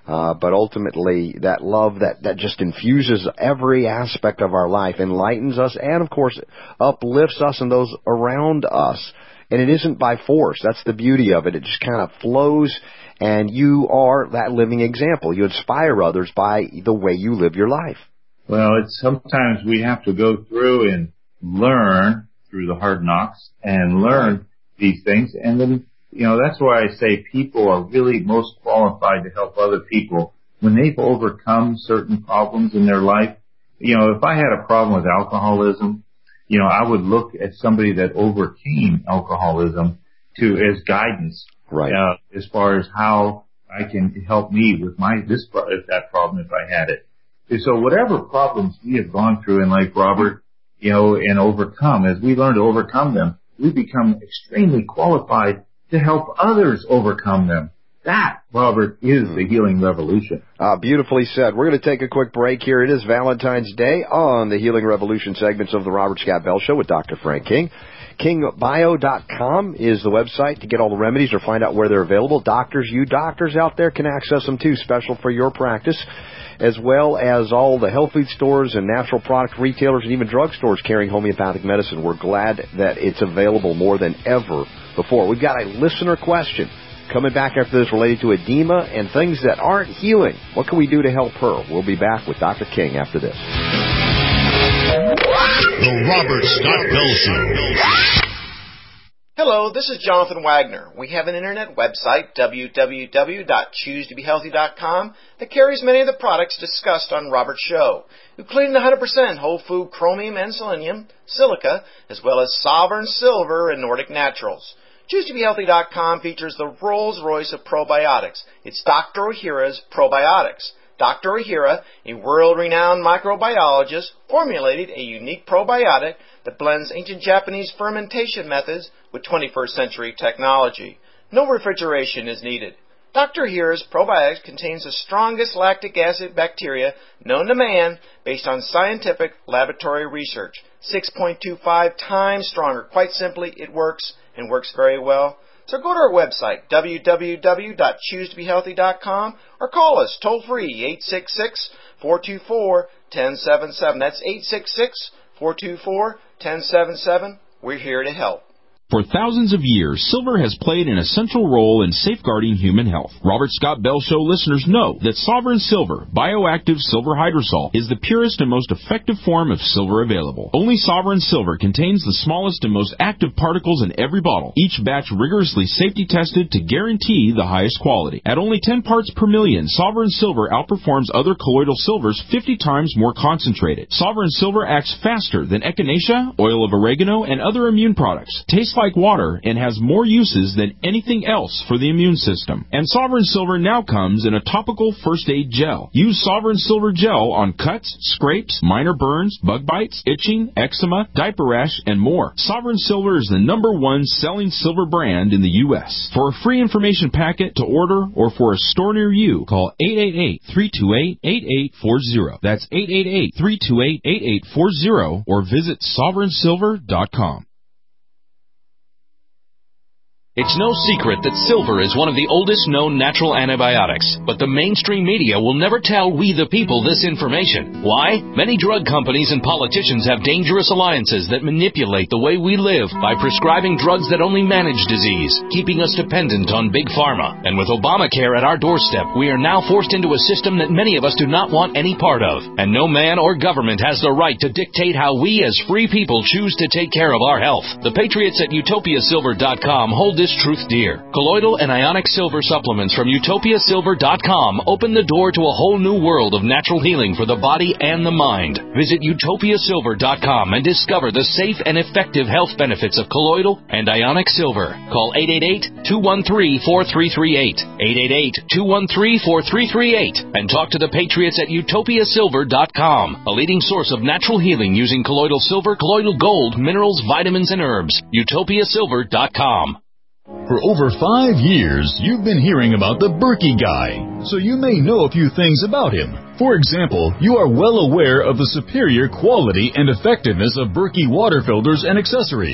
Uh, but ultimately, that love that, that just infuses every aspect of our life, enlightens us, and, of course, uplifts us and those around us. And it isn't by force. That's the beauty of it. It just kind of flows, and you are that living example. You inspire others by the way you live your life. Well, it's sometimes we have to go through and learn through the hard knocks and learn these things. And then, you know, that's why I say people are really most qualified to help other people when they've overcome certain problems in their life. You know, if I had a problem with alcoholism, you know, I would look at somebody that overcame alcoholism to as guidance, right? Uh, as far as how I can help me with my this that problem if I had it. And so whatever problems we have gone through in life, Robert, you know, and overcome, as we learn to overcome them, we become extremely qualified to help others overcome them. That, Robert, is the healing revolution. Uh, beautifully said. We're going to take a quick break here. It is Valentine's Day on the Healing Revolution segments of the Robert Scott Bell Show with Doctor Frank King. king bio dot com is the website to get all the remedies or find out where they're available. Doctors, you doctors out there can access them too, special for your practice, as well as all the health food stores and natural product retailers and even drugstores carrying homeopathic medicine. We're glad that it's available more than ever before. We've got a listener question coming back after this related to edema and things that aren't healing. What can we do to help her? We'll be back with Doctor King after this. The Robert Scott Bell Show. Hello, this is Jonathan Wagner. We have an internet website, w w w dot choose to be healthy dot com, that carries many of the products discussed on Robert's show, including the one hundred percent whole food chromium and selenium, silica, as well as Sovereign Silver and Nordic Naturals. choose to be healthy dot com features the Rolls-Royce of probiotics. It's Doctor Ohhira's Probiotics. Doctor Ohhira, a world-renowned microbiologist, formulated a unique probiotic that blends ancient Japanese fermentation methods with twenty-first century technology. No refrigeration is needed. Doctor Ohhira's probiotics contains the strongest lactic acid bacteria known to man based on scientific laboratory research. six point two five times stronger. Quite simply, it works and works very well. So go to our website, w w w dot choose to be healthy dot com, or call us toll-free, eight six six, four two four, one zero seven seven. That's eight six six, four two four, one zero seven seven. We're here to help. For thousands of years, silver has played an essential role in safeguarding human health. Robert Scott Bell Show listeners know that Sovereign Silver, bioactive silver hydrosol, is the purest and most effective form of silver available. Only Sovereign Silver contains the smallest and most active particles in every bottle, each batch rigorously safety tested to guarantee the highest quality. At only ten parts per million, Sovereign Silver outperforms other colloidal silvers fifty times more concentrated. Sovereign Silver acts faster than echinacea, oil of oregano, and other immune products. Tastes like water and has more uses than anything else for the immune system. And Sovereign Silver now comes in a topical first aid gel. Use Sovereign Silver gel on cuts, scrapes, minor burns, bug bites, itching, eczema, diaper rash, and more. Sovereign Silver is the number one selling silver brand in the U S For a free information packet to order or for a store near you, call eight eight eight, three two eight, eight eight four zero. That's eight eight eight, three two eight, eight eight four zero or visit sovereign silver dot com. It's no secret that silver is one of the oldest known natural antibiotics, but the mainstream media will never tell we the people this information. Why? Many drug companies and politicians have dangerous alliances that manipulate the way we live by prescribing drugs that only manage disease, keeping us dependent on big pharma. And with Obamacare at our doorstep, we are now forced into a system that many of us do not want any part of. And no man or government has the right to dictate how we as free people choose to take care of our health. The patriots at utopia silver dot com hold this truth dear. Colloidal and ionic silver supplements from utopia silver dot com open the door to a whole new world of natural healing for the body and the mind. Visit utopia silver dot com and discover the safe and effective health benefits of colloidal and ionic silver. Call eight eight eight, two one three, four three three eight, eight eight eight, two one three, four three three eight, and talk to the patriots at utopia silver dot com, a leading source of natural healing using colloidal silver, colloidal gold, minerals, vitamins, and herbs. utopia silver dot com. For over five years, you've been hearing about the Berkey Guy, so you may know a few things about him. For example, you are well aware of the superior quality and effectiveness of Berkey water filters and accessories.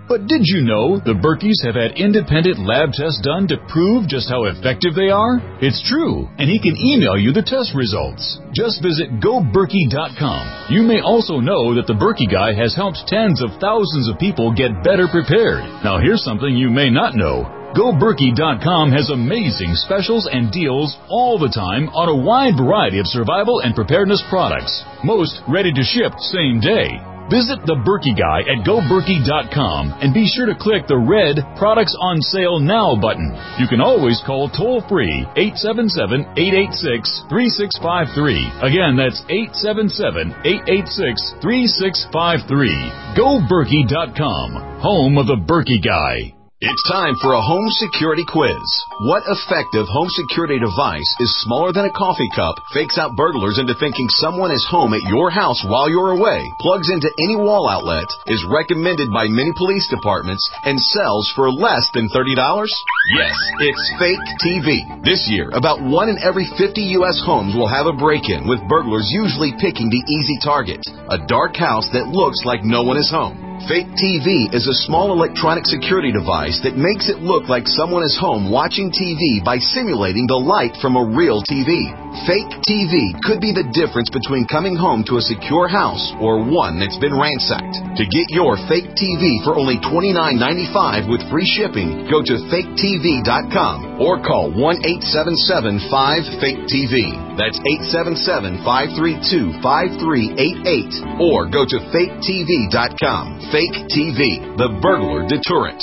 But did you know the Berkeys have had independent lab tests done to prove just how effective they are? It's true, and he can email you the test results. Just visit go berkey dot com. You may also know that the Berkey Guy has helped tens of thousands of people get better prepared. Now here's something you may not know. go berkey dot com has amazing specials and deals all the time on a wide variety of survival and preparedness products. Most ready to ship same day. Visit the Berkey Guy at go berkey dot com and be sure to click the red Products on Sale Now button. You can always call toll-free eight seven seven, eight eight six, three six five three. Again, that's eight seven seven, eight eight six, three six five three. go berkey dot com, home of the Berkey Guy. It's time for a home security quiz. What effective home security device is smaller than a coffee cup, fakes out burglars into thinking someone is home at your house while you're away, plugs into any wall outlet, is recommended by many police departments, and sells for less than thirty dollars? Yes, it's Fake T V. This year, about one in every fifty U S homes will have a break-in, with burglars usually picking the easy target, a dark house that looks like no one is home. Fake T V is a small electronic security device that makes it look like someone is home watching T V by simulating the light from a real T V. Fake T V could be the difference between coming home to a secure house or one that's been ransacked. To get your fake T V for only twenty-nine ninety-five with free shipping, go to fake T V dot com or call one eight seven seven, five, fake T V. That's eight seven seven, five three two, five three eight eight or go to fake T V dot com. Fake T V, the burglar deterrent.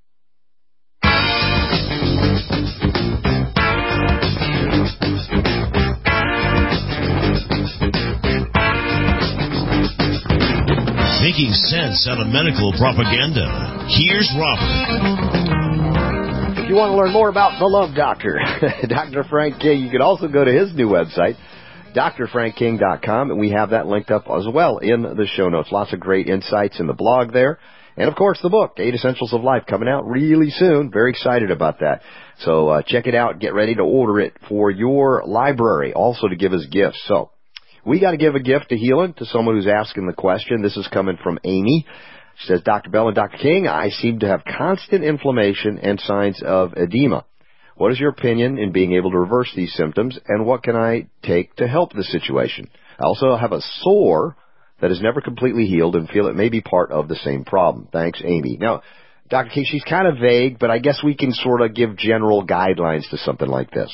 Making sense out of medical propaganda. Here's Robert. If you want to learn more about the Love Doctor, Doctor Frank King, you can also go to his new website, D R frank king dot com, and we have that linked up as well in the show notes. Lots of great insights in the blog there. And, of course, the book, Eight Essentials of Life, coming out really soon. Very excited about that. So uh, check it out. Get ready to order it for your library, also to give as gifts. So we got to give a gift to healing to someone who's asking the question. This is coming from Amy. She says, Doctor Bell and Doctor King, I seem to have constant inflammation and signs of edema. What is your opinion in being able to reverse these symptoms, and what can I take to help the situation? I also have a sore that is never completely healed and feel it may be part of the same problem. Thanks, Amy. Now, Doctor King, she's kind of vague, but I guess we can sort of give general guidelines to something like this.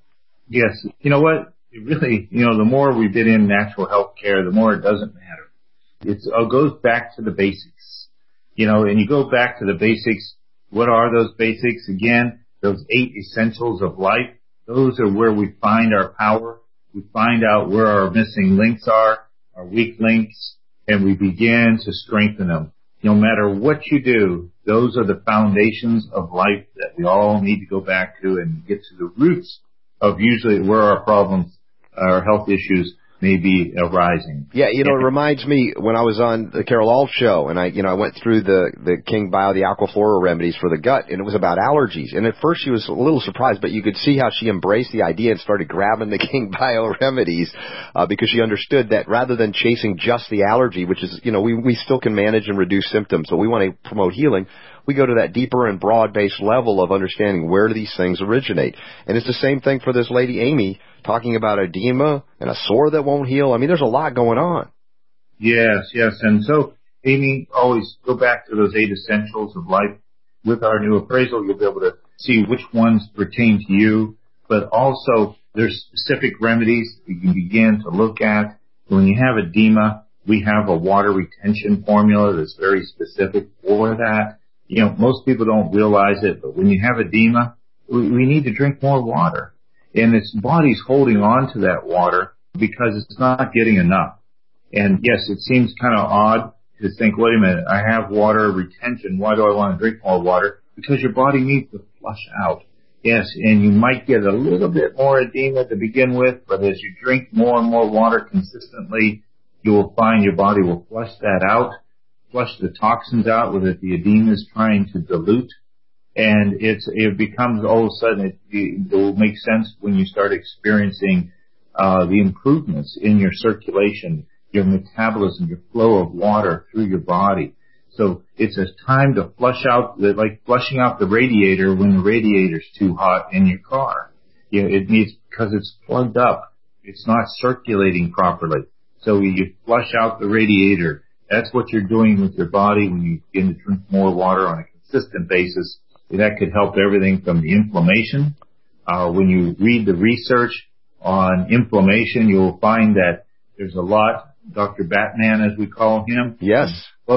Yes. You know what? It really, you know, the more we get in natural health care, the more it doesn't matter. It's, it goes back to the basics. You know, and you go back to the basics. What are those basics? Again, those eight essentials of life. Those are where we find our power. We find out where our missing links are, our weak links, and we begin to strengthen them. No matter what you do, those are the foundations of life that we all need to go back to and get to the roots of usually where our problems, our health issues may be arising. Yeah, you know, it reminds me when I was on the Carol Alf show, and I, you know, I went through the the King Bio, the Aquaflora remedies for the gut, and it was about allergies. And at first she was a little surprised, but you could see how she embraced the idea and started grabbing the King Bio remedies uh, because she understood that rather than chasing just the allergy, which is, you know, we we still can manage and reduce symptoms, but we want to promote healing. We go to that deeper and broad-based level of understanding where do these things originate. And it's the same thing for this lady, Amy, talking about edema and a sore that won't heal. I mean, there's a lot going on. Yes, yes. And so, Amy, always go back to those eight essentials of life. With our new appraisal, you'll be able to see which ones pertain to you, but also there's specific remedies you can begin to look at. When you have edema, we have a water retention formula that's very specific for that. You know, most people don't realize it, but when you have edema, we, we need to drink more water. And its body's holding on to that water because it's not getting enough. And yes, it seems kind of odd to think, wait a minute, I have water retention. Why do I want to drink more water? Because your body needs to flush out. Yes, and you might get a little bit more edema to begin with, but as you drink more and more water consistently, you will find your body will flush that out, flush the toxins out that the edema is trying to dilute. And it's, it becomes all of a sudden, it, it will make sense when you start experiencing uh, the improvements in your circulation, your metabolism, your flow of water through your body. So it's a time to flush out, the, like flushing out the radiator when the radiator's too hot in your car. You know, it needs, because it's plugged up. It's not circulating properly. So you flush out the radiator. That's what you're doing with your body when you begin to drink more water on a consistent basis. That could help everything from the inflammation. Uh, when you read the research on inflammation, you'll find that there's a lot, Doctor Batman, as we call him. Yes.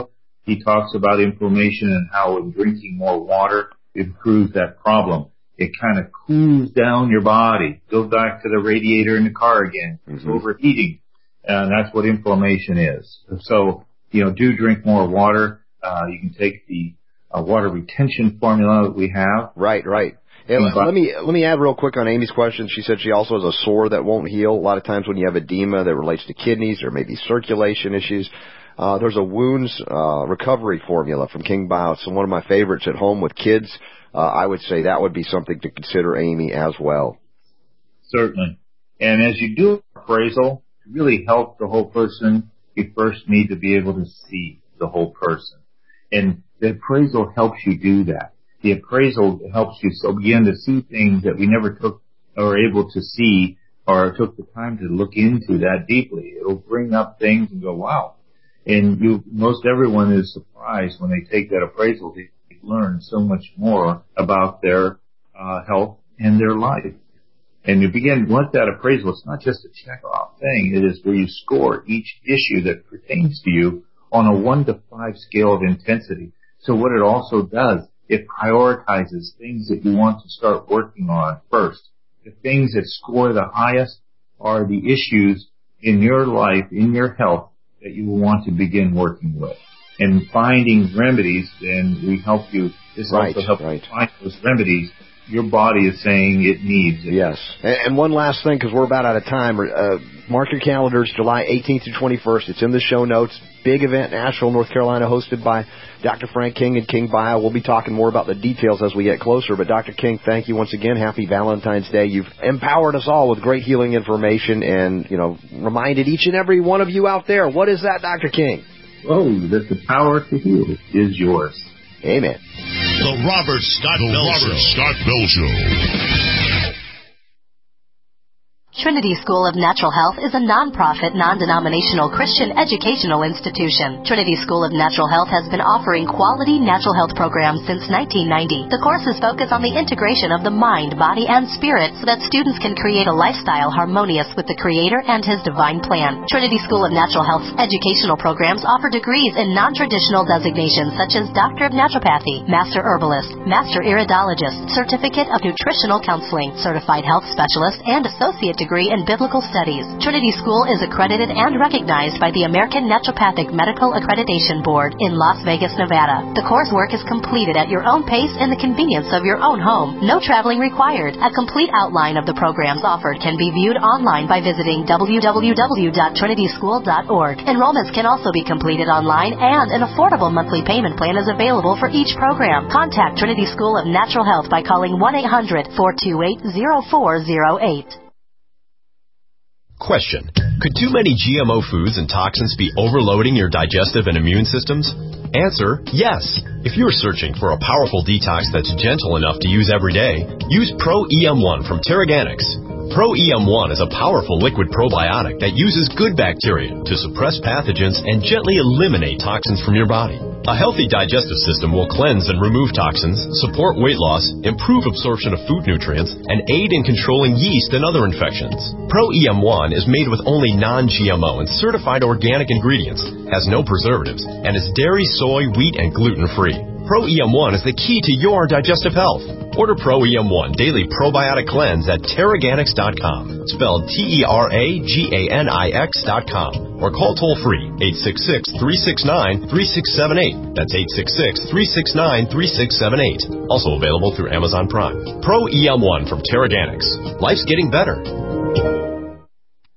He talks about inflammation and how in drinking more water improves that problem. It kind of cools down your body. Go back to the radiator in the car again. It's mm-hmm. overheating. And that's what inflammation is. So, you know, do drink more water. Uh, you can take the uh, water retention formula that we have. Right, right. And let me let me add real quick on Amy's question. She said she also has a sore that won't heal. A lot of times when you have edema that relates to kidneys or maybe circulation issues, uh, there's a wounds uh, recovery formula from King Bio. It's one of my favorites at home with kids. Uh, I would say that would be something to consider, Amy, as well. Certainly. And as you do appraisal, to really help the whole person, you first need to be able to see the whole person. And the appraisal helps you do that. The appraisal helps you so begin to see things that we never took or able to see or took the time to look into that deeply. It'll bring up things and go, wow. And you, most everyone is surprised when they take that appraisal. They learn so much more about their uh, health and their life. And you begin with that appraisal. It's not just a check-off thing. It is where you score each issue that pertains to you on a one to five scale of intensity. So what it also does, it prioritizes things that you want to start working on first. The things that score the highest are the issues in your life, in your health, that you will want to begin working with. And finding remedies, then we help you. This right, also helps right. you find those remedies your body is saying it needs. Yes. And, and one last thing, because we're about out of time. Uh, mark your calendars, July eighteenth through twenty-first. It's in the show notes. Big event in Asheville, North Carolina, hosted by Doctor Frank King and King Bio. We'll be talking more about the details as we get closer. But Doctor King, thank you once again. Happy Valentine's Day. You've empowered us all with great healing information and, you know, reminded each and every one of you out there. What is that, Doctor King? Oh, that the power to heal is yours. Amen. The Robert Scott the Bell Robert Show. Scott Bell Show. Trinity School of Natural Health is a non-profit, non-denominational Christian educational institution. Trinity School of Natural Health has been offering quality natural health programs since nineteen ninety. The courses focus on the integration of the mind, body, and spirit so that students can create a lifestyle harmonious with the Creator and His divine plan. Trinity School of Natural Health's educational programs offer degrees in non-traditional designations such as Doctor of Naturopathy, Master Herbalist, Master Iridologist, Certificate of Nutritional Counseling, Certified Health Specialist, and Associate degree in Biblical Studies. Trinity School is accredited and recognized by the American Naturopathic Medical Accreditation Board in Las Vegas, Nevada. The coursework is completed at your own pace in the convenience of your own home. No traveling required. A complete outline of the programs offered can be viewed online by visiting w w w dot trinity school dot org. Enrollments can also be completed online, and an affordable monthly payment plan is available for each program. Contact Trinity School of Natural Health by calling one eight hundred, four two eight, zero four zero eight. Question. Could too many G M O foods and toxins be overloading your digestive and immune systems? Answer, yes. If you're searching for a powerful detox that's gentle enough to use every day, use Pro E M one from Terraganics. Pro E M one is a powerful liquid probiotic that uses good bacteria to suppress pathogens and gently eliminate toxins from your body. A healthy digestive system will cleanse and remove toxins, support weight loss, improve absorption of food nutrients, and aid in controlling yeast and other infections. Pro E M one is made with only non-G M O and certified organic ingredients, has no preservatives, and is dairy, soy, wheat, and gluten-free. Pro E M one is the key to your digestive health. Order Pro E M one Daily Probiotic Cleanse at Terraganics dot com, spelled T E R A G A N I X dot com, or call toll-free eight six six, three six nine, three six seven eight. That's eight six six, three six nine, three six seven eight. Also available through Amazon Prime. Pro E M one from Terraganics. Life's getting better.